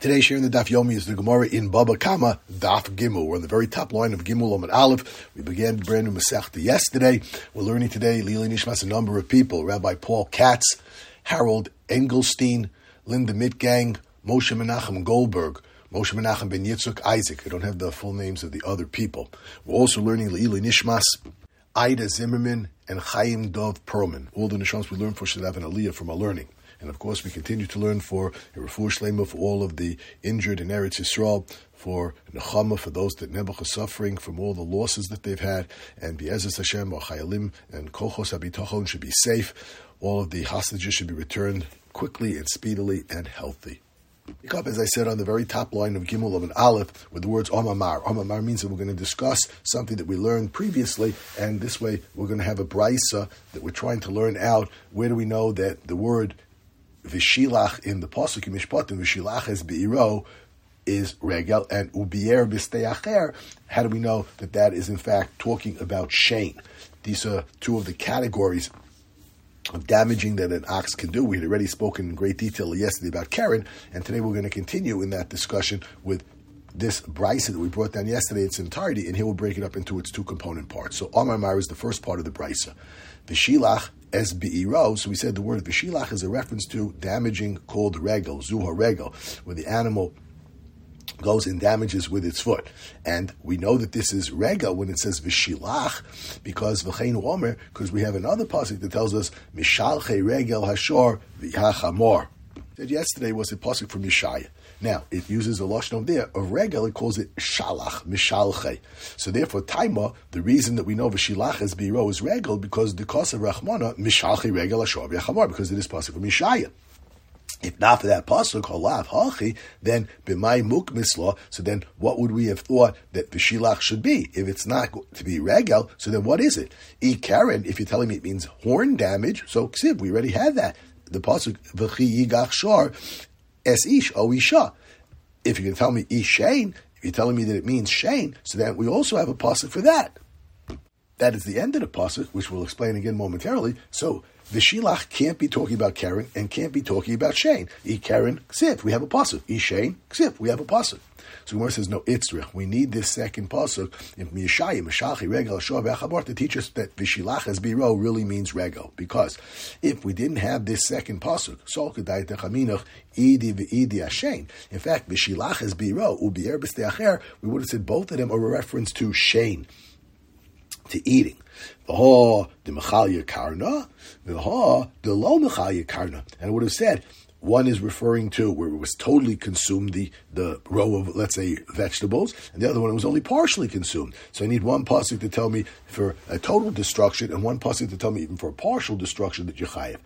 Today, sharing the Daf Yomi is the Gemara in Baba Kama, Daf Gimel. We're on the very top line of Gimel Amud Aleph. We began brand new Masechta yesterday. We're learning today, Lili Nishmas, a number of people, Rabbi Paul Katz, Harold Engelstein, Linda Mitgang, Moshe Menachem Goldberg, Moshe Menachem ben Yitzchak Isaac. I don't have the full names of the other people. We're also learning Lili Nishmas, Ida Zimmerman, and Chaim Dov Perlman. All the Nishmas we learn for should have an aliyah from our learning. And of course, we continue to learn for a refuah shlema for all of the injured in Eretz Yisrael, for nechama for those that Nebuch are suffering from all the losses that they've had, and Be'ezus Hashem, our chayalim and kochos habitachon should be safe. All of the hostages should be returned quickly and speedily and healthy. Pick up, as I said, on the very top line of Gimel of an Aleph with the words Omamar. Omamar means that we're going to discuss something that we learned previously, and this way we're going to have a brisa that we're trying to learn out. Where do we know that the word V'shilach in the pasuk in Mishpatim, V'shilach es be'iro, is regel, and ubier b'stei acher. How do we know that that is in fact talking about Shane? These are two of the categories of damaging that an ox can do. We had already spoken in great detail yesterday about Karen, and today we're going to continue in that discussion with this brisa that we brought down yesterday, its entirety, and here we'll break it up into its two component parts. So Omar Mar is the first part of the brisa. V'shilach es be'iro, so we said the word v'shilach is a reference to damaging called regel, zuha regel, where the animal goes and damages with its foot. And we know that this is regel when it says v'shilach, because v'cheinu omer, because we have another pasuk that tells us mishalche regel hashor v'hachamor. Said yesterday was a pasuk from Yeshaya. Now, it uses a lashon there. A regel, it calls it shalach, mishalche. So therefore, taima, the reason that we know v'shilach as biro is regel, because the kos of Rachmana, mishalche regel ashor v'yachamor, because it is pasuk from Yeshaya. If not for that pasuk, holav hachi, then b'may muk misla. So then, what would we have thought that v'shilach should be? If it's not to be regel, so then what is it? E karen, if you're telling me it means horn damage, so ksiv, we already had that. The pasuk v'chi yigach shor es ish o isha. If you're going to tell me ish shane, if you're telling me that it means shane, so then we also have a pasuk for that. That is the end of the pasuk, which we'll explain again momentarily. So the shilach can't be talking about Karen and can't be talking about Shane. E Karen, ksif, we have a pasuk. E Shane, ksif, we have a pasuk. So Gemara says, no, itzrich. We need this second pasuk in Yeshaya, Meshachi, Regel, Shor, V'Achabor, to teach us that V'shilach as biro really means Regel. Because if we didn't have this second pasuk, Sol Kedai Techaminach, Idi V'Idi Hashem. In fact, V'shilach as biro, Ubier B'Stei Acher, we would have said both of them are a reference to Shane, to eating. V'ho de Mechalya Karna, v'ho de Lo Mechalya Karna. And it would have said, one is referring to where it was totally consumed, the row of, let's say, vegetables, and the other one was only partially consumed. So I need one pasuk to tell me for a total destruction, and one pasuk to tell me even for a partial destruction that you're chayev.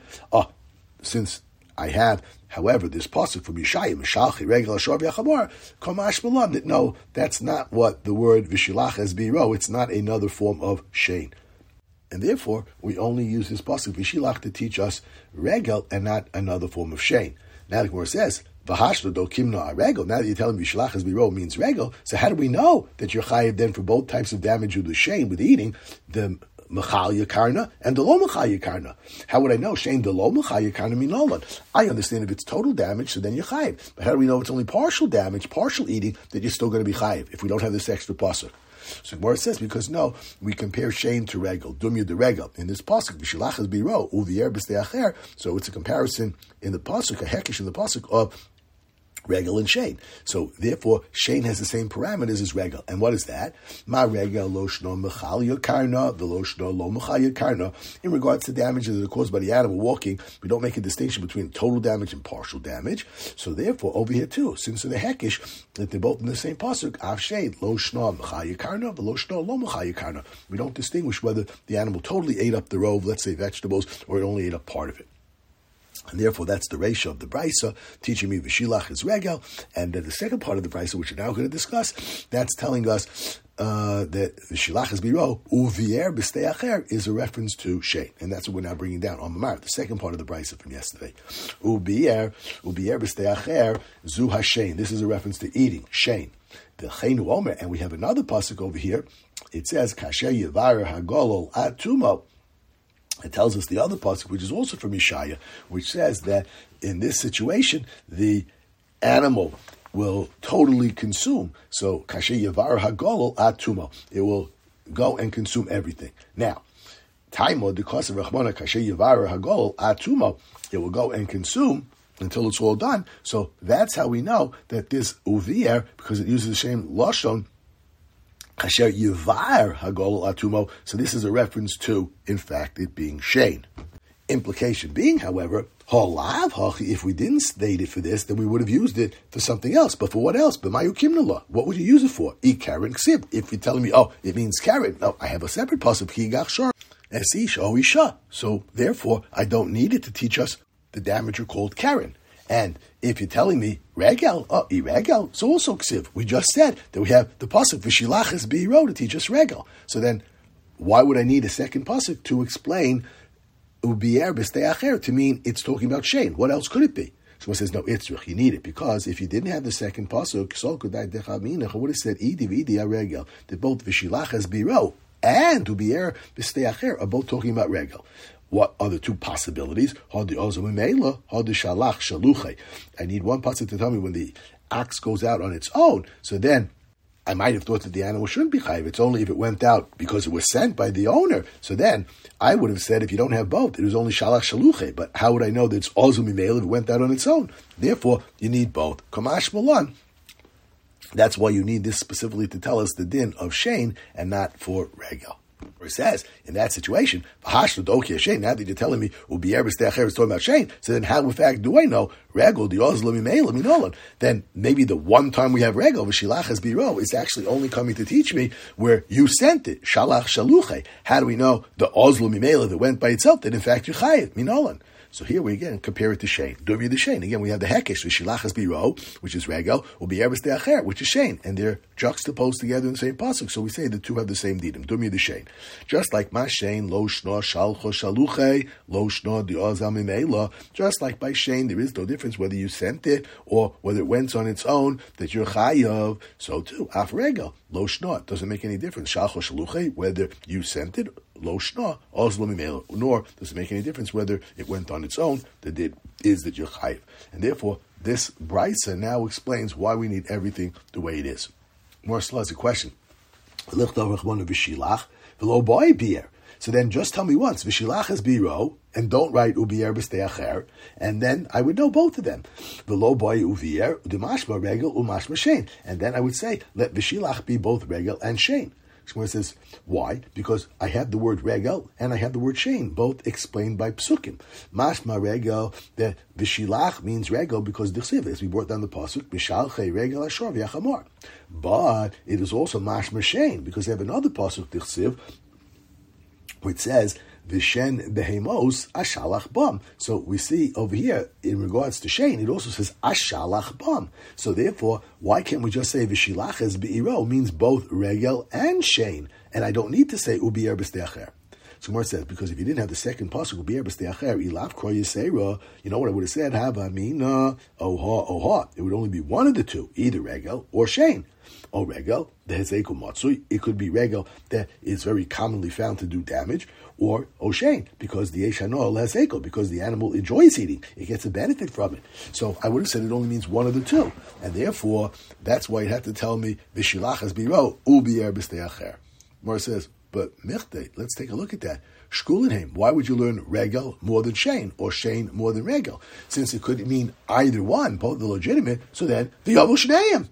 Since I have, however, this pasuk from Yeshaya, Meshalchi, Regel, Ashor, V'Yachamor, Komash Malam, that no, that's not what the word V'shilach as biro, it's not another form of Shane. And therefore, we only use this pasuk V'shilach to teach us regel and not another form of Shane. Now the Gemara says, V'hashlo do kimna regel. Now that you're telling me V'shilach as biro means regel, so how do we know that you're chayiv then for both types of damage with the Shane, with eating, the Mechalya Karna and the Lo Mechalya Karna? How would I know? Shane, the Lo Mechalya Karna minolan. I understand if it's total damage, so then you're chayiv. But how do we know it's only partial damage, partial eating, that you're still going to be chayiv if we don't have this extra pasuk? So Gemara says, because no, we compare Shane to Regel, Dumya de Regel. In this pasuk, V'shilach es biro, uvier b'stei acher. So it's a comparison in the pasuk, a hekish in the pasuk of Regel and Shane. So therefore, Shane has the same parameters as Regel. And what is that? Ma Regel lo shno mechalya karna, v'lo shno lo mechalya karna. In regards to damages that are caused by the animal walking, we don't make a distinction between total damage and partial damage. So therefore, over here too, since in the hekish, that they're both in the same pasuk, av Shane, lo shno mechalya karna, v'lo shno lo mechalya karna. We don't distinguish whether the animal totally ate up the row of, let's say, vegetables, or it only ate up part of it. And therefore, that's the ratio of the brisa, teaching me v'shilach is regel. And the second part of the brisa, which we're now going to discuss, that's telling us that v'shilach is biro, uvier b'stei acher is a reference to Shane. And that's what we're now bringing down on Mamar, the second part of the brisa from yesterday. Uvier b'stei acher, zu hashen. This is a reference to eating, Shane. The chenu omer, and we have another pasuk over here. It says, kasher yevarer hagolol atumo. It tells us the other pasuk, which is also from Yeshaya, which says that in this situation, the animal will totally consume. So kasher yavar hagolol atumo. It will go and consume everything. Now, taimo because of rachmana kasher yavar hagolol atumo. It will go and consume until it's all done. So that's how we know that this uvier, because it uses the same lashon, kasher yivar hagol atumo. So this is a reference to, in fact, it being shein. Implication being, however, halav hachi. If we didn't state it for this, then we would have used it for something else. But for what else? B'mayu kimnala. What would you use it for? E karen ksib. If you're telling me, oh, it means karen. No, I have a separate pasuk. Ki gachshar es isha o isha. So therefore, I don't need it to teach us the damager called karen. And if you're telling me regel, regel, so also ksiv. We just said that we have the pasuk v'shilachas beiro to teach us regel. So then, why would I need a second pasuk to explain ubier b'steacher to mean it's talking about shein? What else could it be? So one says no, itzrich. You need it because if you didn't have the second pasuk, so could I would have said idi regel that both v'shilachas beiro and ubier b'steacher are both talking about regel. What are the two possibilities? I need one pasuk to tell me when the ox goes out on its own. So then, I might have thought that the animal shouldn't be chayiv. It's only if it went out because it was sent by the owner. So then, I would have said if you don't have both, it was only shalach shaluche. But how would I know that it's also mimela if it went out on its own? Therefore, you need both. Kamash malan. That's why you need this specifically to tell us the din of shein and not for regel. Where it says, in that situation, now that you're telling me, is talking about Shane, so then how, in fact, do I know, regel, then maybe the one time we have regel, v'shilachas biro, is actually only coming to teach me where you sent it, shalach shaluche. How do we know the ozlo mimela that went by itself, that in fact you chayiv, minolan? So here we again compare it to Shein. Dumya the Shein. Again, we have the Hekesh, the Shilachas Biro, which is Regel, or B'Erbes De'acher, which is Shein. And they're juxtaposed together in the same pasuk. So we say the two have the same didim. Dumya the Shein. Just like Ma Shein, Lo Shno Shalcho Shaluche, Lo Shno Di'ozam Imela. Just like by Shein, there is no difference whether you sent it or whether it went on its own, that you're Chayav. So too, Af Regel, Lo Shno. It doesn't make any difference. Shalcho Shaluche, whether you sent it, Lo Shna, Ozlo Mimela. Nor does it make any difference whether it went on its own, that it is that you're chayiv. And therefore, this brisa now explains why we need everything the way it is. More has a question. So then just tell me once, V'shilach is biro, and don't write ubier b'steacher, and then I would know both of them. V'lo boy uvier, u'demashma regel, u'mashma shein. And then I would say, let v'shilach be both regel and shein. Shmuel says, why? Because I have the word regel and I have the word shein, both explained by psukim. Mashma regel, the v'shilach means regel because d'chsiv, as we brought down the pasuk, b'shalchei regel ashor v'yachamor. But it is also mashma shein because they have another pasuk d'chsiv, which says, Vishen behemos ashalach bam. So we see over here, in regards to shein, it also says ashalach bam. So therefore, why can't we just say v'shilach as be'iro means both regel and shein, and I don't need to say ubier b'steacher. So Gemara says, because if you didn't have the second pasuk ubier b'steacher, ilav kro yisera, you know what I would have said? Hava mina oha. It would only be one of the two, either regel or shein. O regel, the hezeku matsui. It could be regel that is very commonly found to do damage, or oshein, because the eshanol hezeku, because the animal enjoys eating, it gets a benefit from it. So I would have said it only means one of the two, and therefore that's why you have to tell me v'shilachas biro ubier b'steacher. Mor says, but michte, let's take a look at that. Shkulinheim, why would you learn regel more than shein, or shein more than regel? Since it could mean either one, both the legitimate, so then the yavu shneim.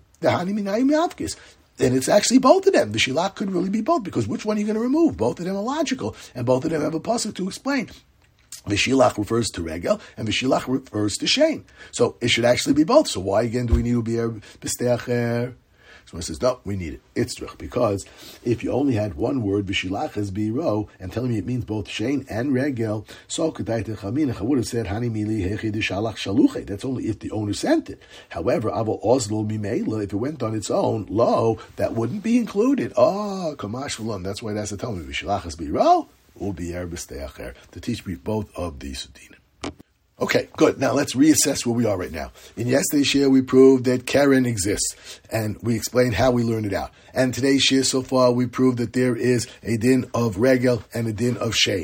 And it's actually both of them. The shilach could really be both, because which one are you going to remove? Both of them are logical, and both of them have a pasuk to explain. V'shilach refers to regel, and v'shilach refers to shein. So it should actually be both. So why again do we need to be b'steacher? So one says, no, we need it. Itzrich, because if you only had one word, v'shilach as biro, and telling me it means both shein and regel, so I would have said, hani mili hechi d'shalach shaluche. That's only if the owner sent it. However, avo ozlo mimela, if it went on its own, lo, that wouldn't be included. Oh, kamash v'lon. That's why it has to tell me, v'shilach as biro, u'bi'er b'steacher, to teach me both of these dinim. Okay, good. Now let's reassess where we are right now. In yesterday's shir, we proved that Karen exists, and we explained how we learned it out. And today's shir so far, we proved that there is a din of regel and a din of shein.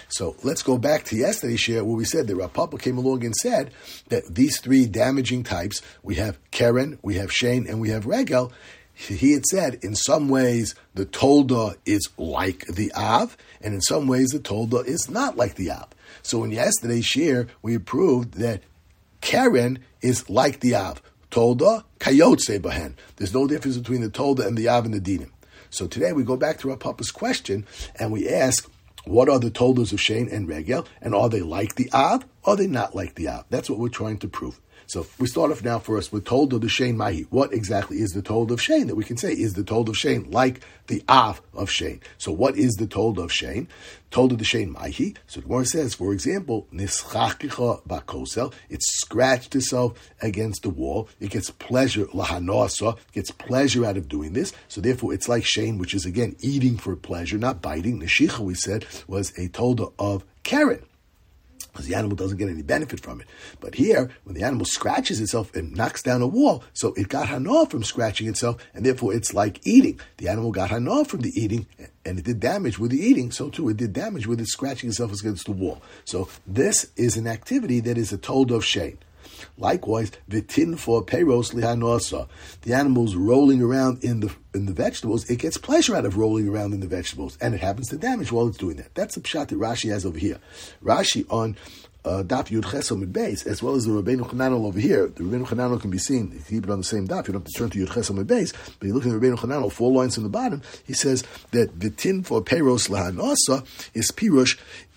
So let's go back to yesterday's share where we said that Rav Papa came along and said that these three damaging types, we have Keren, we have Shane, and we have Regel. He had said in some ways the Tolda is like the Av, and in some ways the Tolda is not like the Av. So in yesterday's share, we proved that Keren is like the Av. Tolda, Kayotze Bahen. There's no difference between the Tolda and the Av and the Dinim. So today we go back to Rav Papa's question and we ask, what are the Toldas of Shane and Regel? And are they like the Av? Or are they not like the Av? That's what we're trying to prove. So we start off now first with Tolda of Shane Mahi. What exactly is the Tolda of Shane that we can say? Is the Tolda of Shane like the Av of Shane? So what is the Tolda of Shane? Tolda of Shane Mahi. So the Gemara says, for example, Nischakicha bakosel. It scratched itself against the wall. It gets pleasure, lahanasa, gets pleasure out of doing this. So therefore it's like Shane, which is again eating for pleasure, not biting. Neshicha, we said, was a Tolda of Keren, because the animal doesn't get any benefit from it. But here, when the animal scratches itself and knocks down a wall, so it got hana from scratching itself, and therefore it's like eating. The animal got hana from the eating, and it did damage with the eating, so too it did damage with it scratching itself against the wall. So this is an activity that is a Tolda of Shane. Likewise, vitin for peiros lihanosa. The animal's rolling around in the vegetables. It gets pleasure out of rolling around in the vegetables, and it happens to damage while it's doing that. That's the pshat that Rashi has over here. Rashi on Daf Yud Ches Amud Beis, as well as the Rabbeinu Chananel over here. The Rabbeinu Chananel can be seen. You keep it on the same daf. You don't have to turn to Yud Ches Amud Beis. But you look at the Rabbeinu Chananel, 4 lines in the bottom. He says that vitin for peiros lihanosa is pirush.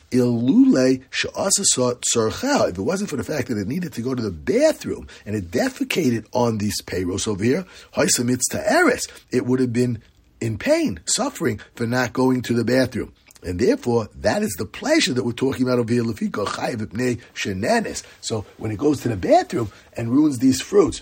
Ilule she'asasa tzarcha. If it wasn't for the fact that it needed to go to the bathroom and it defecated on these peiros over here, haisamitz ta'eres, it would have been in pain, suffering for not going to the bathroom. And therefore, that is the pleasure that we're talking about over here. Lefika chayav ipnei shenanes. So when it goes to the bathroom and ruins these fruits,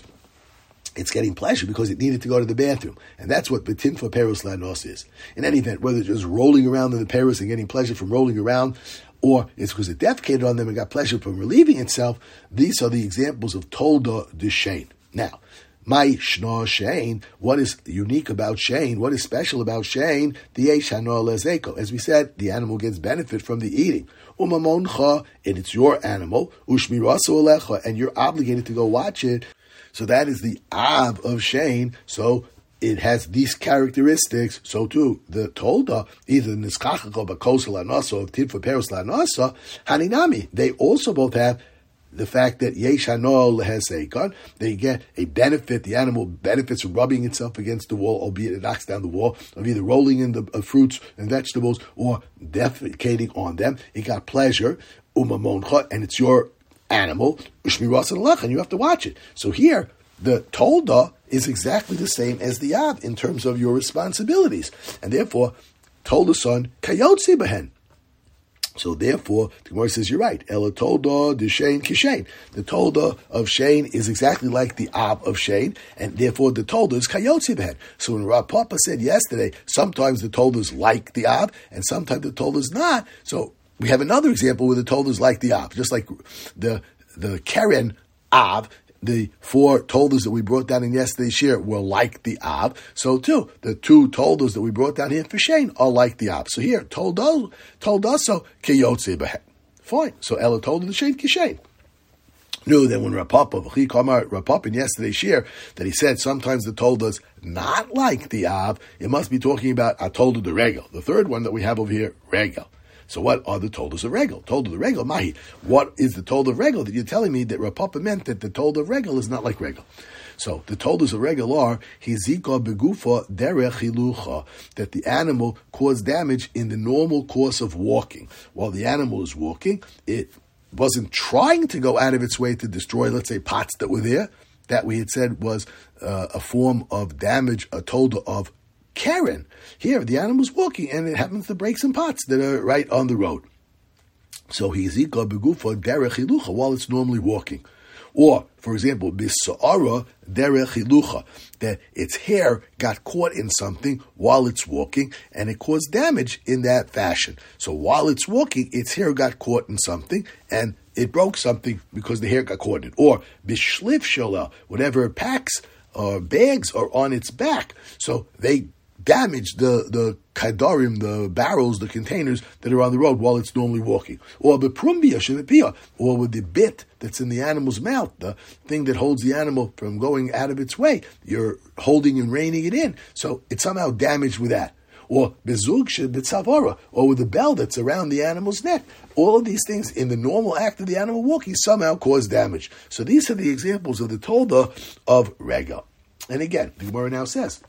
it's getting pleasure because it needed to go to the bathroom. And that's what betin for peros lanos is. In any event, whether it's just rolling around in the peros and getting pleasure from rolling around, or it's because it defecated on them and got pleasure from relieving itself, these are the examples of Tolda de Shane. Now, my Shna Shane, what is unique about Shane? What is special about Shane? The Yesh Hana Lezeko. As we said, the animal gets benefit from the eating. Umamoncha, and it's your animal. Ushmirasu Alecha, and you're obligated to go watch it. So that is the Av of Shane. So it has these characteristics. So too, the Tolda, either Niskachako Bakosel Anasa or Tidfa Peros Lanasa, Haninami. They also both have the fact that Yesh Hanol has Seikon. They get a benefit. The animal benefits from rubbing itself against the wall, albeit it knocks down the wall, of either rolling in the fruits and vegetables or defecating on them. It got pleasure, Umamoncha, and it's your animal, Ushmiras and Lach, and you have to watch it. So here, the Tolda is exactly the same as the Av in terms of your responsibilities. And therefore, Tolda son, Kayotzi Behen. So therefore, the Gemara says, you're right. Ela Tolda de Shane Kishain. The Tolda of Shane is exactly like the Av of Shane, and therefore the Tolda is Kayotzi Behen. So when Rav Papa said yesterday, sometimes the Tolda is like the Av, and sometimes the Tolda is not. So we have another example where the Tolda is like the Av, just like the Keren Av. The 4 Toldas that we brought down in yesterday's share were like the Av. So too, the 2 Toldas that we brought down here for Shane are like the Av. So here, Tolda so Kiyotze Behen. Fine. So Ella told the Shane Kishain. Knew that when Rav Papa in yesterday's share, that he said sometimes the Tolda's not like the Av, it must be talking about a Tolda de Regel. The third one that we have over here, Regel. So what are the Toldas of Regel? Tolda of Regel, Mahi. What is the Tolda of Regel that you're telling me that Rav Papa meant that the Tolda of Regel is not like Regel? So the Toldas of Regel are Hizika begufa derech hilucha, that the animal caused damage in the normal course of walking. While the animal is walking, it wasn't trying to go out of its way to destroy, let's say, pots that were there. That we had said was a form of damage, a Tolda of Keren. Here, the animal's walking and it happens to break some pots that are right on the road. So he's zika begufa derech hilucha while it's normally walking. Or, for example, bisa'ara derech hilucha, that its hair got caught in something while it's walking and it caused damage in that fashion. So while it's walking, its hair got caught in something and it broke something because the hair got caught in it. Or bishlif shala, whatever packs or bags are on its back. So they damage the kaidarim, the barrels, the containers that are on the road while it's normally walking. Or beprumbia shevepia, or with the bit that's in the animal's mouth, the thing that holds the animal from going out of its way. You're holding and reining it in. So it's somehow damaged with that. Or bezug shebetzavara, or with the bell that's around the animal's neck. All of these things in the normal act of the animal walking somehow cause damage. So these are the examples of the tolda of regel. And again, the Gemara now says,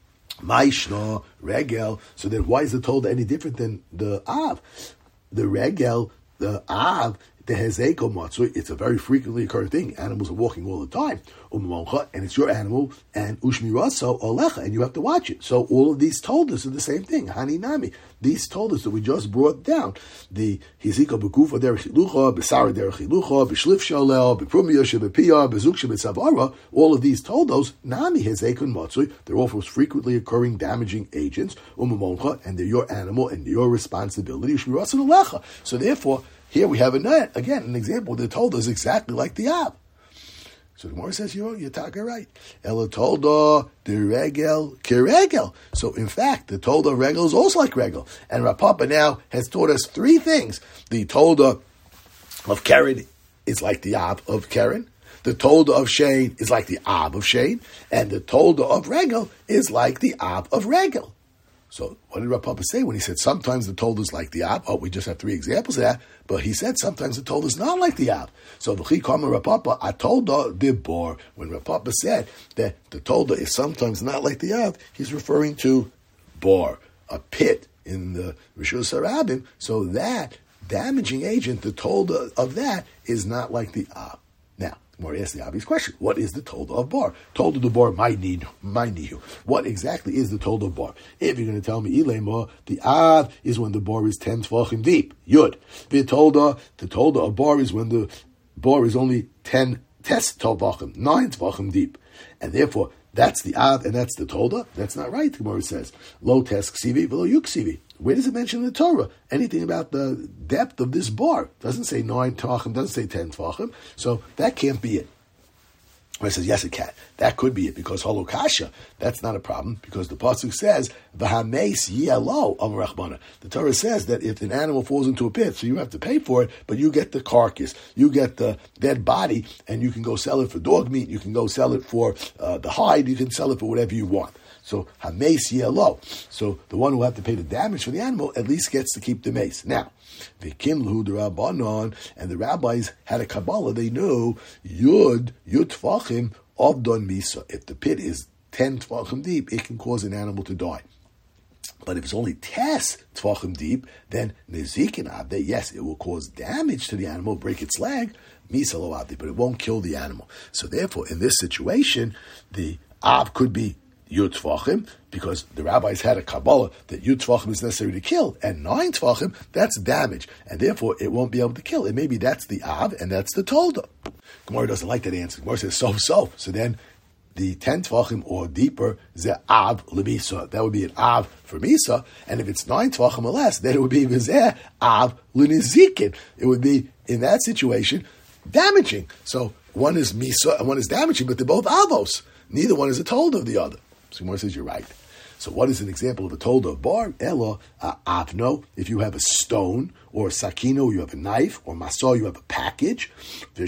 Maishna, regel. So then why is the tolda any different than the av? The regel, the av, the hezeko matzui, it's a very frequently occurring thing. Animals are walking all the time. And it's your animal, and ushmiraso olecha, and you have to watch it. So all of these toldas are the same thing. Haninami. These toldas that we just brought down, the hizika bekufa derech chilucha, besara derech chilucha, beshlif shalel, beprumia shebepia, bezuk shebetzavara, all of these toldos, nami hezekon matzui, they're all frequently occurring damaging agents, and they're your animal and your responsibility. Ushmiraso olecha. So therefore, here we have an example that told us exactly like the Ab. So the Gemara says, you're talking right. Ela tolda de regel keregel. So in fact, the tolda regel is also like regel. And Rav Papa now has taught us three things. The tolda of Keren is like the Ab of Keren. The tolda of Shane is like the Ab of Shane. And the tolda of regel is like the Ab of regel. So what did Rav Papa say when he said sometimes the tolda is like the Ab? Oh, we just have three examples of that. But he said sometimes the tolda is not like the Ab. So v'chi kama Rav Papa, I tolda de bor. When Rav Papa said that the tolda is sometimes not like the Ab, he's referring to bor, a pit in the Rishus Harabim. So that damaging agent, the tolda of that, is not like the Ab. Now, Gemara asks the obvious question: what is the tolda of bar? Tolda of bar, my nihu. What exactly is the tolda of bar? If you're going to tell me ilema, the av is when the bar is 10 tvachim deep. Yud. The tolda of bar is when the bar is only 10 tvachim, 9 tvachim deep, and therefore that's the av and that's the tolda. That's not right. The Gemara says lo tes ksivi v'lo yuksivi. Where does it mention in the Torah anything about the depth of this bar? It doesn't say 9 tvachim, doesn't say 10 tvachim. So that can't be it. Or it says, yes, it can. That could be it, because holokasha, that's not a problem, because the pasuk says, v'hameis yelo al rachmana. The Torah says that if an animal falls into a pit, so you have to pay for it, but you get the carcass, you get the dead body, and you can go sell it for dog meat, you can go sell it for the hide, you can sell it for whatever you want. So, hameis yelo. So, the one who had to pay the damage for the animal at least gets to keep the mace. Now, the kimlu, the rabbanon, and the rabbis had a Kabbalah. They knew yud tvachim avdon misa. If the pit is 10 tvachim deep, it can cause an animal to die. But if it's only 10 tvachim deep, then nezikin abde, yes, it will cause damage to the animal, break its leg, misa lo abde, but it won't kill the animal. So therefore, in this situation, the ab could be Yud Tvachim, because the rabbis had a Kabbalah that Yud Tvachim is necessary to kill, and 9 Tvachim, that's damage, and therefore it won't be able to kill. And maybe that's the Av, and that's the Tolda. Gemara doesn't like that answer. Gemara says, so. So then, the 10 Tvachim or deeper, Ze Av Lemisa. That would be an Av for Misa, and if it's 9 Tvachim or less, then it would be Ze Av Lenizikin. It would be, in that situation, damaging. So, one is Misa and one is damaging, but they're both Avos. Neither one is a Tolda of the other. So Gemara says, you're right. So what is an example of a tolda of bar? Ella, avno, if you have a stone, or a sakino, you have a knife, or masah, you have a package, and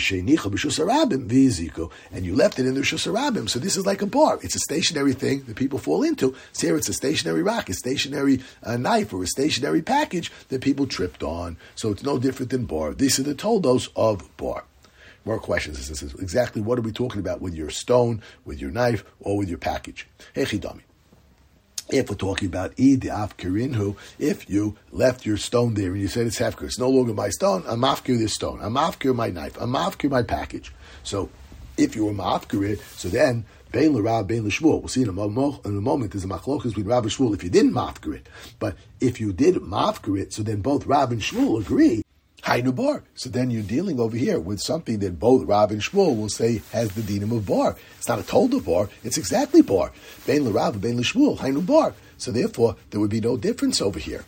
you left it in the Rishus Harabim. So this is like a bar. It's a stationary thing that people fall into. So here it's a stationary rock, a stationary knife, or a stationary package that people tripped on. So it's no different than bar. These are the toldos of bar. More questions. This is exactly what are we talking about with your stone, with your knife, or with your package? Hey, Chidami. If we're talking about Eid Afkirinhu, if you left your stone there and you said it's Hefker, it's no longer my stone, I'm Afkir this stone, I'm Afkir my knife, I'm Afkir my package. So if you were Ma'afkir it, so then Bein l'Rav, Bein l'Shmuel. We'll see in a moment there's a machlokas between Rav and Shmuel if you didn't Ma'afkir it. But if you did Ma'afkir it, so then both Rav and Shmuel agree, Hainu bar. So then you're dealing over here with something that both Rav and Shmuel will say has the dinim of bar. It's not a tolda bar, it's exactly bar. Bein l'Rav, Bein l'Shmuel, Hainu bar. So therefore, there would be no difference over here.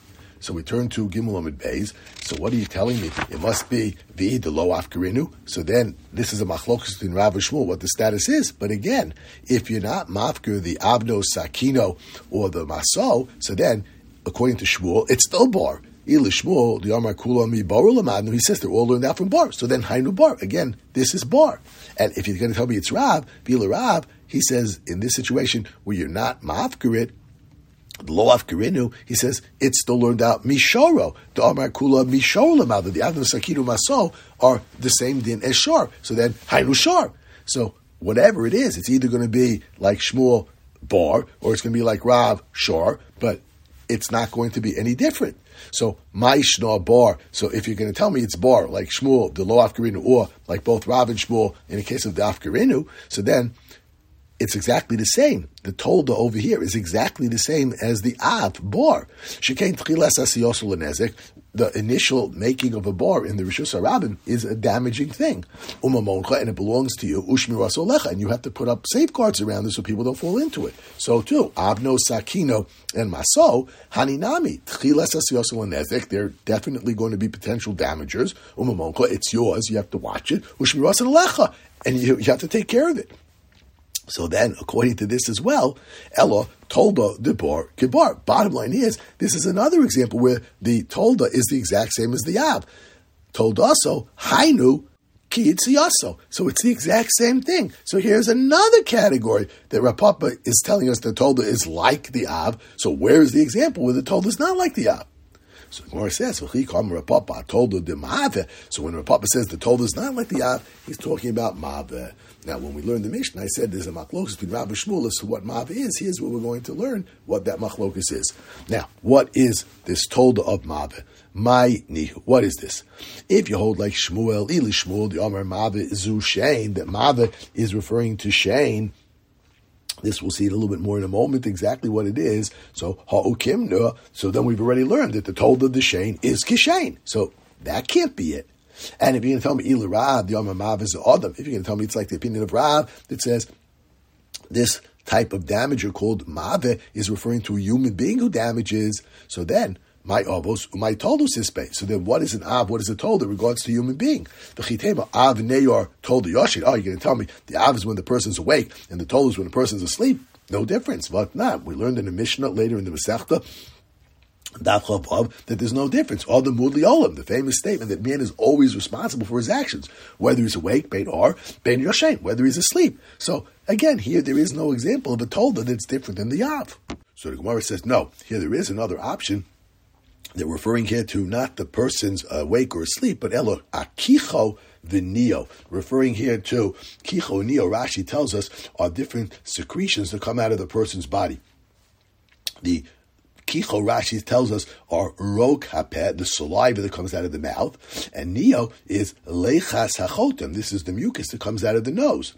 So we turn to Gimel Amid Beis. So what are you telling me? It must be the lo afkarinu. So then this is a machlokus in Rav and Shmuel, what the status is. But again, if you're not mafkir the avno sakino or the maso, so then according to Shmuel, it's still bar. Shmuel, the Amar Kula Mi Bar Lamadnu, he says they're all learned out from bar. So then Hainu bar. Again, this is bar. And if you're going to tell me it's Rav, Bila Rav, he says in this situation where you're not mafkir it, the lo afkarinu, he says it's still learned out mishoro. The Amar Kula Mishoro Lamadnu, the avno sakino maso are the same din as shar. So then Hainu shar. So whatever it is, it's either going to be like Shmuel bar or it's going to be like Rav shar, but it's not going to be any different. So, Ma'ishna bar. So, if you're going to tell me it's bar, like Shmuel, the lo afkarinu, or like both Rav and Shmuel in the case of the afkarinu, so then it's exactly the same. The tolda over here is exactly the same as the av bar. Shekain tchilas asiyosul lenezek. The initial making of a bar in the Rishus HaRabim is a damaging thing. Umamoncha, and it belongs to you. Ushmiras olecha, and you have to put up safeguards around it so people don't fall into it. So too, avno, sakino, and maso, haninami, tchilas asiyosul lenezek. They're definitely going to be potential damagers. Umamoncha, it's yours. You have to watch it. Ushmiras olecha, and you have to take care of it. So then, according to this as well, Ella tolda debar kibar. Bottom line is, this is another example where the tolda is the exact same as the av. Toldaso hainu ki itziyaso. So it's the exact same thing. So here's another category that Rav Papa is telling us that tolda is like the av. So where is the example where the tolda is not like the av? So the Gemara says, so when Rav Papa says the tolda is not like the av, he's talking about maveh. Now, when we learned the Mishnah, I said there's a machlokus between Rav and Shmuel as to what maveh is. Here's what we're going to learn, what that machlokus is. Now, what is this tolda of maveh? My nihu. What is this? If you hold like Shmuel, Eli Shmuel, the Omer maveh zu shein, that maveh is referring to shein. This we'll see it a little bit more in a moment, exactly what it is. So, ha'ukimna, so then we've already learned that the tolda of the shein is kishain. So, that can't be it. And if you're going to tell me Ili Rav, the Yom Mav is Adam, if you're going to tell me it's like the opinion of Rav that says this type of damager called Maveh is referring to a human being who damages, so then my avos, my toldus is space. So then what is an av, what is a tolda in regards to a human being? The chitema, av neyor tolda yoshid. Oh, you're going to tell me the av is when the person's awake and the tolda is when the person's asleep. No difference. But not. We learned in the Mishnah later in the Masechta that there's no difference. Or the Mudli Olam, the famous statement that man is always responsible for his actions, whether he's awake, bein or bein yoshen, whether he's asleep. So again, here there is no example of a tolda that's different than the Yav. So the Gemara says, no, here there is another option. They're referring here to not the person's awake or asleep, but Elo Akicho v'neo, referring here to Kicho and Neo. Rashi tells us are different secretions that come out of the person's body. The Kicho, Rashi tells us, are rog hapeh, the saliva that comes out of the mouth, and neo is leichas hachotem. This is the mucus that comes out of the nose.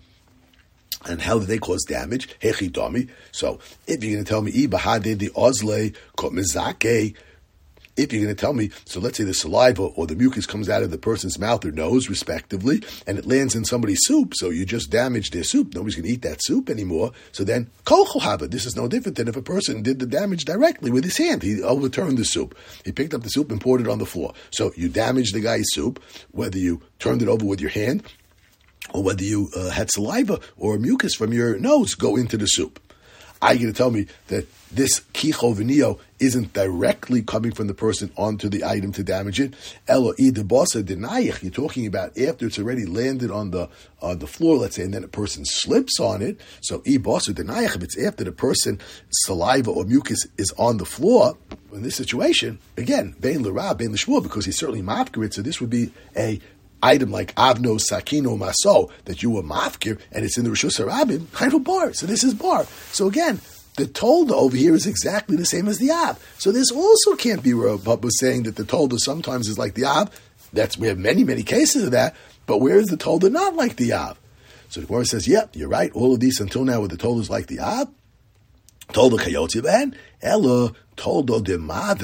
And how do they cause damage? Hechidami. So, if you're going to tell me, ibahade the ozle komizake, if you're going to tell me, so let's say the saliva or the mucus comes out of the person's mouth or nose, respectively, and it lands in somebody's soup, so you just damaged their soup. Nobody's going to eat that soup anymore. So then, kol chohava. This is no different than if a person did the damage directly with his hand. He overturned the soup. He picked up the soup and poured it on the floor. So you damaged the guy's soup, whether you turned it over with your hand, or whether you had saliva or mucus from your nose go into the soup. Are you going to tell me that this kicho v'neo isn't directly coming from the person onto the item to damage it? Elo idebosa denayich. You're talking about after it's already landed on the floor, let's say, and then a person slips on it. So ibosa denayich. If it's after the person's saliva or mucus is on the floor, in this situation, again, bein l'rab, bein l'shmuel, because he's certainly mafkir. So this would be a item like avno, sakino, maso, that you were mafkir, and it's in the Rishus HaRabim, Hainu bar. So this is bar. So again, the tolda over here is exactly the same as the av. So this also can't be Rav Papa saying that the tolda sometimes is like the av. We have many, many cases of that, but where is the tolda not like the av? So the Gemara says, yep, you're right, all of these until now where the tolda is like the av, tolda kayotzi ben, ella tolda de mave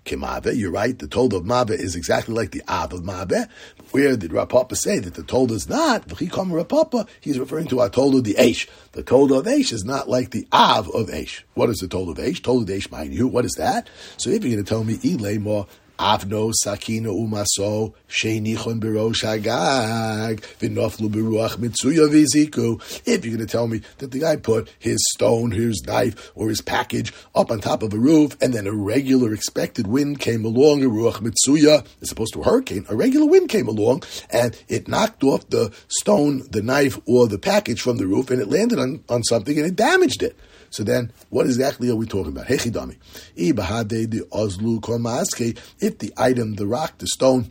Kimave, you're right, the Tolda of Mave is exactly like the Av of Mave. Where did Rav Papa say that the Tolda is not? V'chikam Rav Papa, he's referring to our Tolda of the Eish. The Tolda of Eish is not like the Av of Eish. What is the Tolda of Eish? Tolda of Eish, mind you, what is that? So if you're going to tell me, Ilay more, Avno sakino umaso sheinichon berosh hagag v'noflu beruach mitzuya v'ziku. If you're going to tell me that the guy put his stone, his knife, or his package up on top of a roof, and then a regular expected wind came along, a ruach mitzuya, as opposed to a hurricane, a regular wind came along, and it knocked off the stone, the knife, or the package from the roof, and it landed on something, and it damaged it. So then, what exactly are we talking about? Hechidami. If the item, the rock, the stone,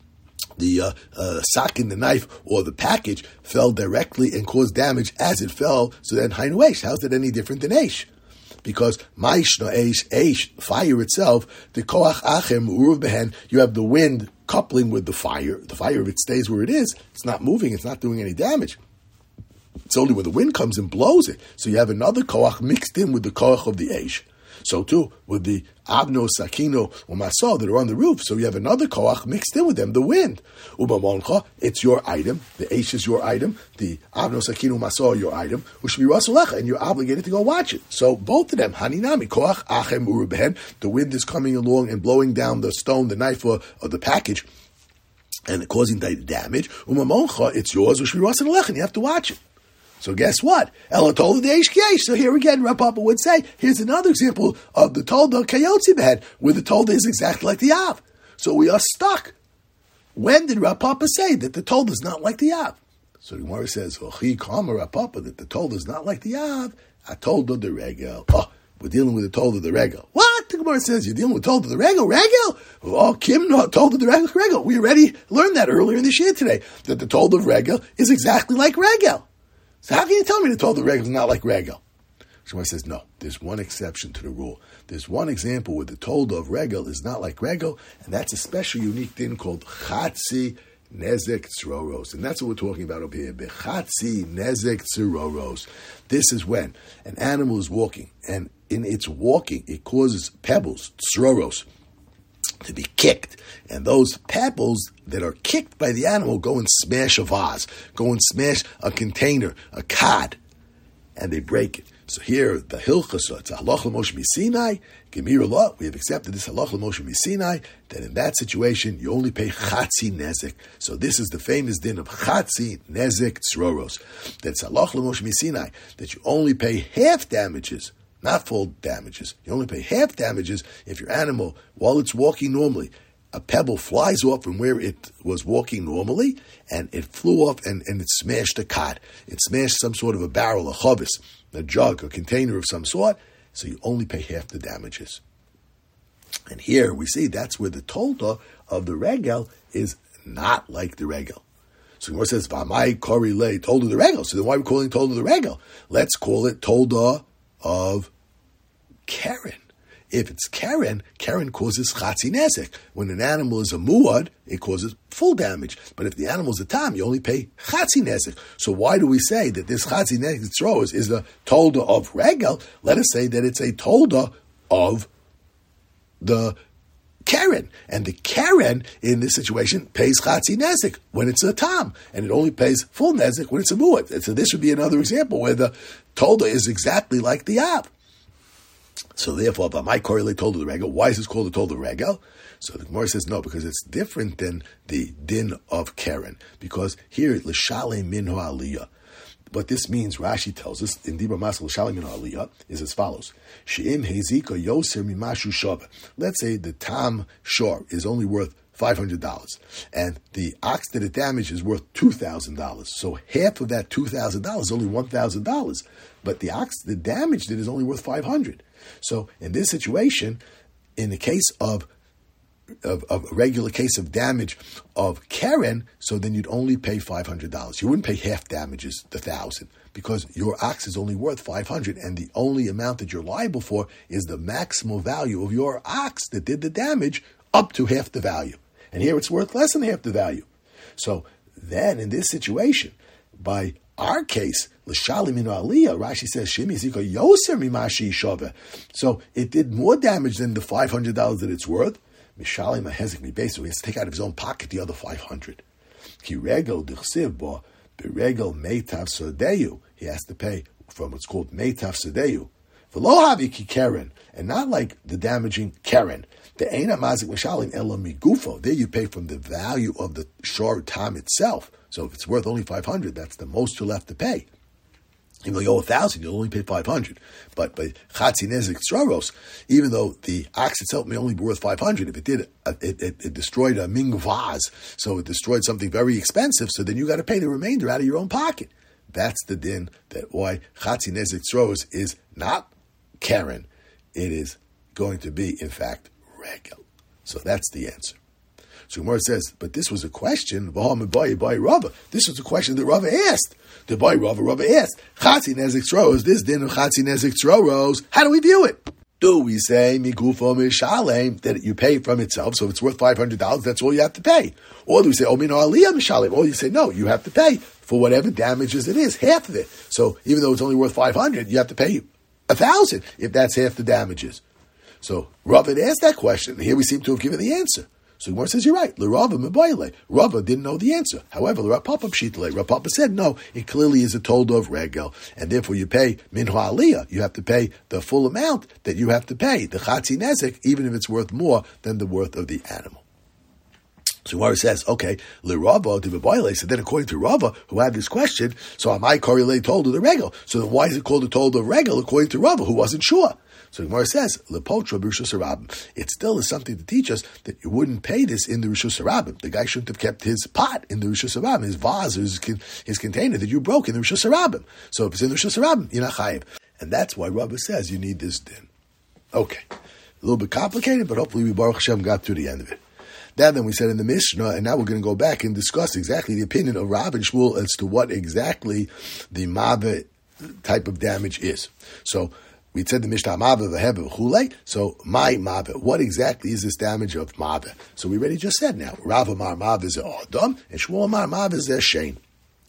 the sock in the knife, or the package fell directly and caused damage as it fell, so then Hainu Eish. How's that any different than Eish? Because Maishna Eish, fire itself, the Koach Achem Uruv Behen, you have the wind coupling with the fire. The fire, if it stays where it is, it's not moving, it's not doing any damage. It's only when the wind comes and blows it. So you have another koach mixed in with the koach of the eish. So too, with the Avno, Sakino, or Masah that are on the roof, so you have another koach mixed in with them, the wind. Umamoncha, it's your item. The eish is your item. The Avno, Sakino, Masah are your item. Ushmi Rasalecha, and you're obligated to go watch it. So both of them, Haninami, koach achem urubehen, the wind is coming along and blowing down the stone, the knife, or the package, and causing damage. Umamoncha, it's yours. Ushmi Rasalecha, and you have to watch it. So guess what? Ella told the Eish Kyesh. So here again, Rav Papa would say, here's another example of the Tolda Kayotzi Behed, where the Tolda is exactly like the Av. So we are stuck. When did Rav Papa say that the Tolda is not like the Av? So the Gemara says, Ochi Kama Rav Papa, that the Tolda is not like the Av. I told the Regel. Oh, we're dealing with the Tolda the Regel. What? The Gemara says, you're dealing with Tolda the Regel? Regel? Oh, Kim, no, Tolda the Regel. We already learned that earlier in the Shir today, that the Tolda of Regel is exactly like Regel. So how can you tell me the Tolda Regel is not like Regel? Shmuel says, no, there's one exception to the rule. There's one example where the Tolda of Regel is not like Regel, and that's a special unique thing called Chatzi Nezek Tzroros. And that's what we're talking about over here. Bechatzi Nezek Tzroros. This is when an animal is walking, and in its walking, it causes pebbles, Tzroros, to be kicked. And those pebbles that are kicked by the animal go and smash a vase, go and smash a container, a cod, and they break it. So here, the Hilchasa, it's a halach l'moshe misinai, Gemir law, we have accepted this halach l'moshe misinai, that in that situation, you only pay chatzi nezek. So this is the famous din of chatzi nezek tzroros. That's halach l'moshe misinai, that you only pay half damages, not full damages. You only pay half damages if your animal, while it's walking normally, a pebble flies off from where it was walking normally, and it flew off and it smashed a cot. It smashed some sort of a barrel, a chavis, a jug, a container of some sort, so you only pay half the damages. And here we see that's where the Tolda of the Regel is not like the Regel. So Gemara says, V'amai kori le Tolda the Regel. So then why are we calling Tolda the Regel? Let's call it Tolda of Keren. If it's Keren, Keren causes chatzi nezek. When an animal is a muad, it causes full damage. But if the animal is a tam, you only pay chatzi nezek. So why do we say that this chatzi nezek throws is the Tolda of Regel? Let us say that it's a Tolda of the Keren. And the Keren, in this situation, pays chatzi nezek when it's a tam. And it only pays full nezek when it's a muad. And so this would be another example where the Tolda is exactly like the Av. So therefore, by my correlate Tolda the Regel, why is this called the Tolda Regel? So the Gemara says no, because it's different than the din of Keren. Because here, l'shalei minho aliyah. What this means, Rashi tells us, in Dibra Mas l'shalei minho aliyah, is as follows. She'im hezika yoser mimashu shava. Let's say the tam shor is only worth $500, and the ox that it damaged is worth $2,000. So half of that $2,000 is only $1,000, but the ox that damaged it is only worth $500. So in this situation, in the case of a regular case of damage of Keren, so then you'd only pay $500. You wouldn't pay half damages, the $1,000, because your ox is only worth $500, and the only amount that you're liable for is the maximal value of your ox that did the damage up to half the value. And here it's worth less than half the value. So then in this situation, by our case, l'shali min aliyah, Rashi says shimi zika yoser mimashi shava. So it did more damage than the $500 that it's worth. Mishali mahezik mi base, so he has to take out of his own pocket the other $500. Ki regel dichsiv bo beregel meitav sodeyu. He has to pay from what's called meitav sodeyu. V'lo havi ki keren, and not like the damaging keren. The eina mazik mishalim ela migufo. There you pay from the value of the shor tam itself. So if it's worth only $500, that's the most you'll have to pay. Even though you owe $1,000, you'll only pay $500. But by chatzi nezik tzraros, even though the ox itself may only be worth $500, if it did, it destroyed a ming vase, so it destroyed something very expensive. So then you got to pay the remainder out of your own pocket. That's the din that why chatzi nezik tzraros is not keren. It is going to be, in fact, regel. So that's the answer. So Gemara says, but this was a question. This was a question that Rava asked. The boy Rava asked, Chatzi nezik tzroros, this din of Chatzi nezik tzroros, how do we view it? Do we say migufo mishalem, that you pay from itself, so if it's worth $500, that's all you have to pay? Or do we say min aliyah mishalem? Or you say no, you have to pay for whatever damages it is, half of it. So even though it's only worth $500, you have to pay $1,000 if that's half the damages. So Rava asked that question, and here we seem to have given the answer. So Gemara says, you're right. Rava didn't know the answer. However, Rav Papa pshitale. Rav Papa said, no, it clearly is a told of regel, and therefore you pay minha aliyah. You have to pay the full amount that you have to pay, the chatzi nezek, even if it's worth more than the worth of the animal. So Gemara says, okay, Rava to Bebaile. So then according to Rava, who had this question, so am I correlate told of the regel? So then why is it called a told of regel according to Rava, who wasn't sure? So the Gemara says, Lepotra b'Rishus Harabim. It still is something to teach us that you wouldn't pay this in the Rishus Harabim. The guy shouldn't have kept his pot in the Rishus Harabim, his vase, his container that you broke in the Rishus Harabim. So if it's in the Rishus Harabim, you're not chayiv. And that's why Rabbi says you need this din. Okay. A little bit complicated, but hopefully we Baruch Hashem got to the end of it. Then we said in the Mishnah, and now we're going to go back and discuss exactly the opinion of Rav and Shmuel as to what exactly the Maveh type of damage is. So, we said the Mishnah Maveh v'hebe v'chulei. So my Maveh, what exactly is this damage of Maveh? So we already just said now. Rav Amar Maveh is Adam, and Shmuel Amar Maveh is Shein.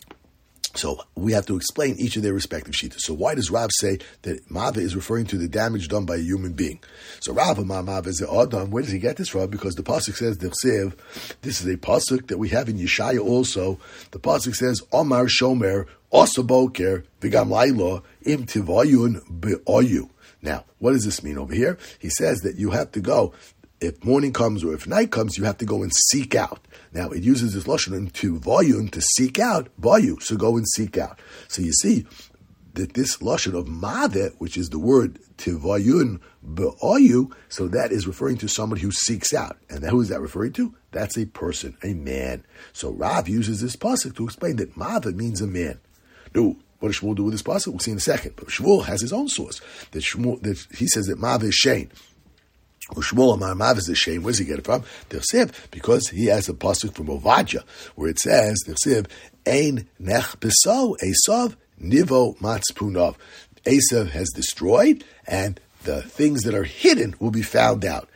So we have to explain each of their respective shittas. So why does Rav say that Maveh is referring to the damage done by a human being? So Rav Amar Maveh is Adam. Where does he get this from? Because the pasuk says D'chsev. This is a pasuk that we have in Yeshaya also. The pasuk says Omar Shomer Osa Boker V'gam Laila Im Tivayun Be'oyu. Now, what does this mean over here? He says that you have to go, if morning comes or if night comes, you have to go and seek out. Now, it uses this lashon to vayun, to seek out, bayu, so go and seek out. So you see that this lashon of maveh, which is the word tivayun be'oyu, so that is referring to somebody who seeks out. And who is that referring to? That's a person, a man. So Rav uses this pasuk to explain that maveh means a man. No. What does Shmuel do with this pasuk? We'll see in a second. But Shmuel has his own source. That he says that maveh is shein. Shmuel Amar Maveh is Shein. Where does he get it from? D'chsev, because he has a pasuk from Ovadia where it says, D'chsev, Ein nech beso Esav nivo matzpunov. Esav has destroyed, and the things that are hidden will be found out.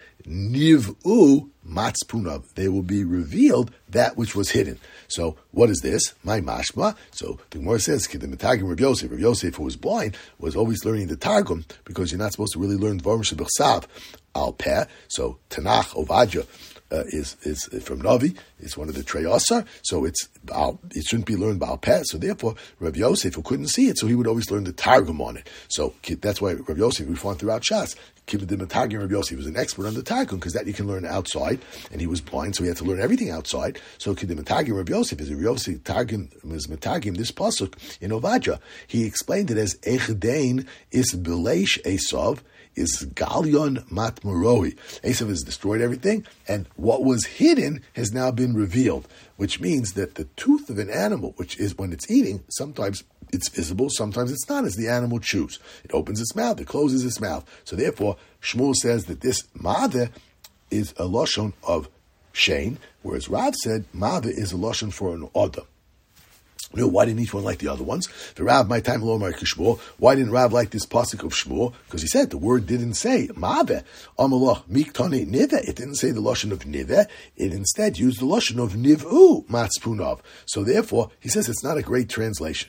Nivu matzpunov. They will be revealed, that which was hidden. So, what is this? My mashma. So, the Gemara says, the Metagim Rav Yosef. Rav Yosef, who was blind, was always learning the Targum, because you're not supposed to really learn Dvarim Shebechsav al Peh. So, Tanakh, Ovadia, is from Navi. It's one of the Trei Asar. So, it shouldn't be learned Baal Peh. So, therefore, Rav Yosef, who couldn't see it, so he would always learn the Targum on it. So, that's why Rav Yosef, we found throughout Shas, Kibbutz Matagim Rav Yosef was an expert on the Targum, because that you can learn outside, and he was blind, so he had to learn everything outside. So Kibbutz Matagim Rav Yosef is a Rav Yosef Targum is Matagim this pasuk in Ovadia. He explained it as Echdein is Beleish Esav is Galion Matmuroi. Esav has destroyed everything, and what was hidden has now been revealed, which means that the tooth of an animal, which is when it's eating, sometimes it's visible, sometimes it's not, as the animal chews. It opens its mouth, it closes its mouth. So therefore, Shmuel says that this Maveh is a lashon of Shein, whereas Rav said Maveh is a lashon for an Adam. No, why didn't each one like the other ones? The Rav, my time Lomar Kishmuel. Why didn't Rav like this pasuk of Shmuel? Because he said the word didn't say Maveh. Amalach Miktane Nive. It didn't say the lashon of Nive. It instead used the lashon of Nivu Matzpunov. So therefore, he says it's not a great translation.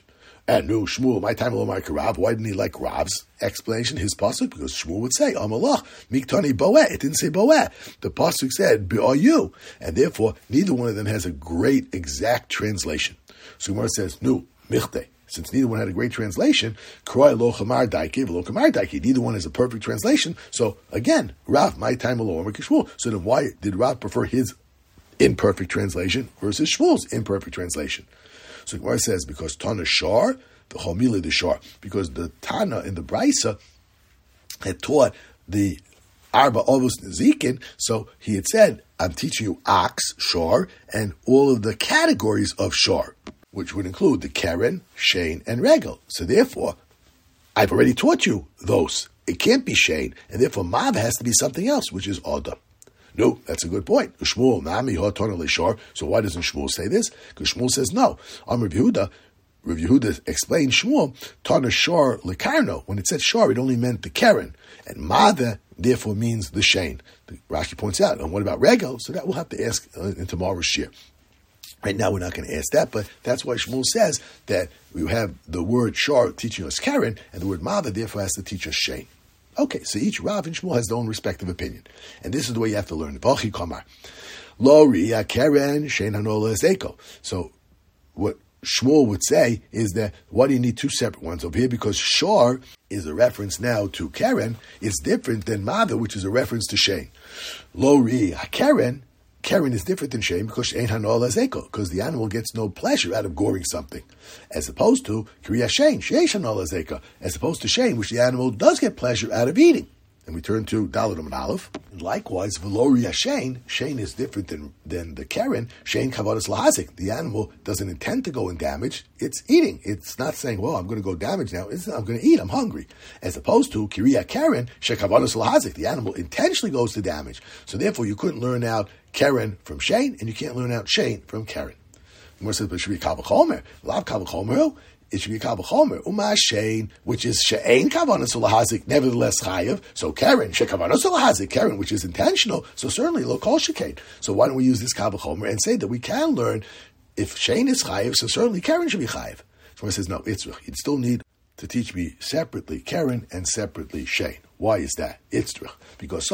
And no, Shmuel, my time alone, my Rav. Why didn't he like Rav's explanation, his pasuk? Because Shmuel would say, Amalach, Miktani Boeh. It didn't say Boeh. The pasuk said, Be'ayu. And therefore, neither one of them has a great exact translation. So Gemara says, no, Michte. Since neither one had a great translation, Kroi lo chamar daiki, v'lo kamar daiki. Neither one has a perfect translation. So again, Rav, my time alone, Shmuel. So then why did Rav prefer his imperfect translation versus Shmuel's imperfect translation? So Gemara says, because Tana Shar, the Chomili the Shar, because the Tana in the Brisa had taught the Arba Ovos Nezikin, so he had said, I'm teaching you Ox, Shar, and all of the categories of Shar, which would include the Keren, Shane, and Regel. So therefore, I've already taught you those. It can't be Shane, and therefore Mav has to be something else, which is Oda. No, that's a good point. Shmuel, Nami, Hotona Leshar. So why doesn't Shmuel say this? Because Shmuel says no. Rav Yehuda explained Shmuel, Tana Shar Lekarno. When it said Shar, it only meant the Keren. And Mada, therefore, means the Shane. Rashi points out. And what about Regel? So that we'll have to ask in tomorrow's shir. Right now, we're not going to ask that, but that's why Shmuel says that we have the word Shar teaching us Keren, and the word Mada, therefore, has to teach us Shane. Okay, so each Rav and Shmuel has their own respective opinion. And this is the way you have to learn. V'chi kamar. Lo riya keren shein hanola zeko. So what Shmuel would say is that, why do you need two separate ones over here? Because Shar is a reference now to Keren. It's different than Mada, which is a reference to Shein. Lo riya keren. Keren is different than Shein because Shein hanola zeko, because the animal gets no pleasure out of goring something. As opposed to Kriya Shein, Sheish hanola zeko, as opposed to Shein, which the animal does get pleasure out of eating. And we turn to Dalet and Aleph. And likewise, Veloria Shein is different than the Keren. Shein Kavadas Lahazik. The animal doesn't intend to go and damage. It's eating. It's not saying, well, I'm going to go damage now. I'm going to eat. I'm hungry. As opposed to Kiriya Keren, Shekavadas Lahazik. The animal intentionally goes to damage. So therefore, you couldn't learn out Keren from Shein, and you can't learn out Shein from Keren. Gemara says, but it should be Kabbalah Chomer. Lav Kabbalah Chomer. It should be Kabbalah Chomer. Uma Shein, which is She'ein Kavanas Lahazik, nevertheless Chayev. So Keren, Shekavanas Lahazik, Keren, which is intentional. So certainly Lo Kol Shekain. So why don't we use this Kabbalah Chomer and say that we can learn if Shein is Chayev, so certainly Keren should be Chayev. So he says, no, Itzrich, you'd still need to teach me separately Keren and separately Shein. Why is that? Itzrich. Because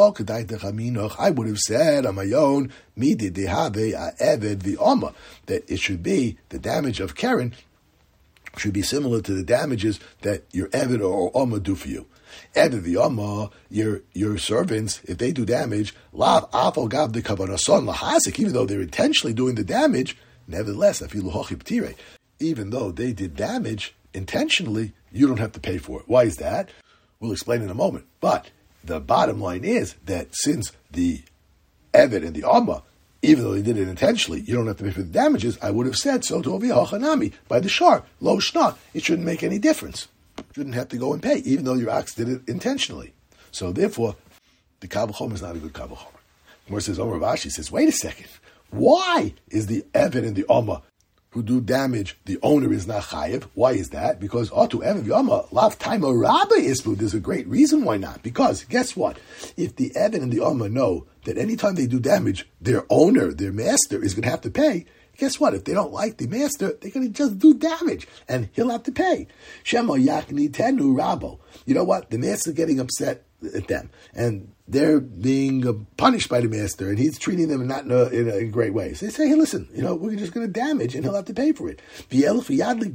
I would have said on my own, Midi Dehave Eved V'Oma, that it should be the damage of Keren should be similar to the damages that your Eved or Oma do for you. Eved V'Oma, your servants, if they do damage, Lav Afal Gav de Kavanason Lahazik, even though they're intentionally doing the damage, nevertheless, Afilu Hochi P'tirei, even though they did damage intentionally, you don't have to pay for it. Why is that? We'll explain in a moment. But the bottom line is that since the Eved and the Amma, even though they did it intentionally, you don't have to pay for the damages, I would have said so to Ovi Hachanami, by the Shar, Lo Shna. It shouldn't make any difference. You shouldn't have to go and pay, even though your ox did it intentionally. So therefore, the Kabbalah Chomer is not a good Kabbalah Chomer. Gemara says, Omer Rashi says, wait a second. Why is the Eved and the Amma who do damage, the owner is not chayiv? Why is that? Because Otu Eved Yama Lav Taima Rabba Ispu. There's a great reason why not. Because guess what? If the Eved and the Amma know that anytime they do damage, their owner, their master, is going to have to pay, guess what? If they don't like the master, they're going to just do damage, and he'll have to pay. Shema Yakni Tenu Rabo. You know what? The master's getting upset at them, and they're being punished by the master, and he's treating them not in a great way. So they say, hey, listen, we're just going to damage, and he'll have to pay for it. They're going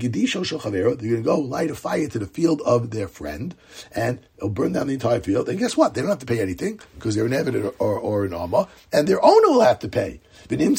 to go light a fire to the field of their friend, and it'll burn down the entire field. And guess what? They don't have to pay anything, because they're an Eved or an Amma, and their owner will have to pay. And they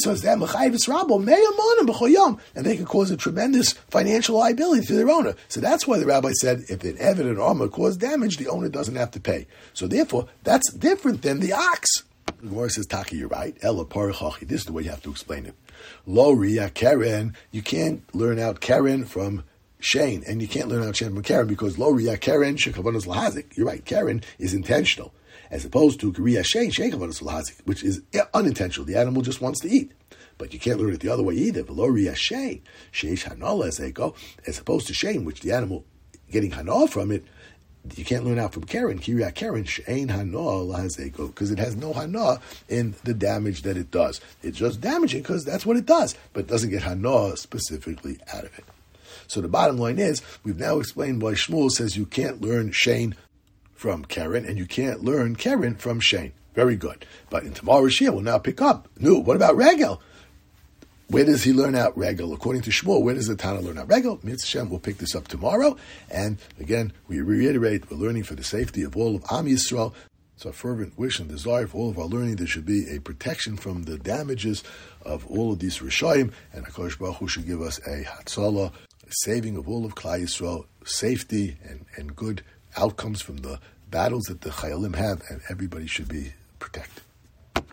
can cause a tremendous financial liability to their owner. So that's why the rabbi said, if an Eved and Amma cause damage, the owner doesn't have to pay. So therefore, that's different than the ox. The Gemara says, Taki, you're right. Ela parachachi. This is the way you have to explain it. Lo riya Keren. You can't learn out Keren from Shein, and you can't learn out Shein from Keren because lo riya Keren shekavanos lahazik. You're right. Keren is intentional, as opposed to riya Shein shekavanos lahazik, which is unintentional. The animal just wants to eat. But you can't learn it the other way either. Lo riya Shein sheish hanola zeko, as opposed to Shein, which the animal getting hanoah from it. You can't learn out from Keren, Kiryat Keren, She'ein Hanoah Lahazeko, because it has no Hanoah in the damage that it does. It's just damaging because that's what it does, but it doesn't get Hanoah specifically out of it. So the bottom line is, we've now explained why Shmuel says you can't learn Shane from Keren, and you can't learn Keren from Shane. Very good. But in tomorrow's Shia, we'll now pick up. No, what about Regel? Where does he learn out Regel? According to Shmuel, where does the Tana learn out Regel? Mitzvah Shem will pick this up tomorrow. And again, we reiterate, we're learning for the safety of all of Am Yisrael. It's our fervent wish and desire for all of our learning. There should be a protection from the damages of all of these Rishayim, and HaKadosh Baruch Hu should give us a Hatzalah, a saving of all of Klal Yisrael, safety and good outcomes from the battles that the Chayalim have, and everybody should be protected.